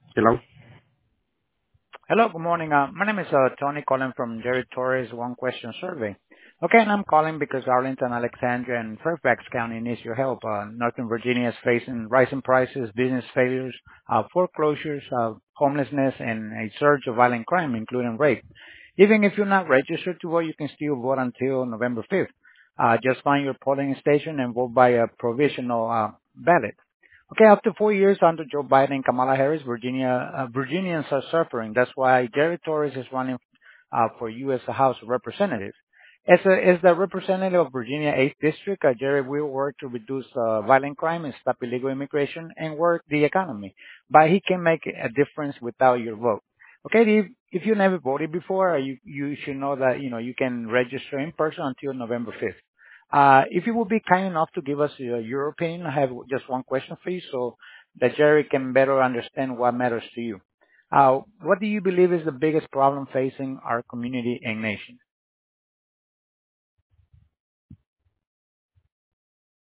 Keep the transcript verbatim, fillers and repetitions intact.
Hello? Hello, good morning. Uh, my name is uh, Tony calling from Jerry Torres One Question Survey. Okay, and I'm calling because Arlington, Alexandria, and Fairfax County needs your help. Uh, Northern Virginia is facing rising prices, business failures, uh, foreclosures, uh, homelessness, and a surge of violent crime, including rape. Even if you're not registered to vote, you can still vote until November fifth. Uh, just find your polling station and vote by a provisional uh, ballot. Okay, after four years under Joe Biden and Kamala Harris, Virginia uh, Virginians are suffering. That's why Jerry Torres is running uh, for U S. House of Representatives. As, a, as the representative of Virginia eighth District, uh, Jerry will work to reduce uh, violent crime and stop illegal immigration and work the economy. But he can make a difference without your vote. Okay, if, if you never voted before, uh, you, you should know that you know you can register in person until November fifth. Uh, If you would be kind enough to give us uh, your opinion, I have just one question for you so that Jerry can better understand what matters to you. Uh, What do you believe is the biggest problem facing our community and nation?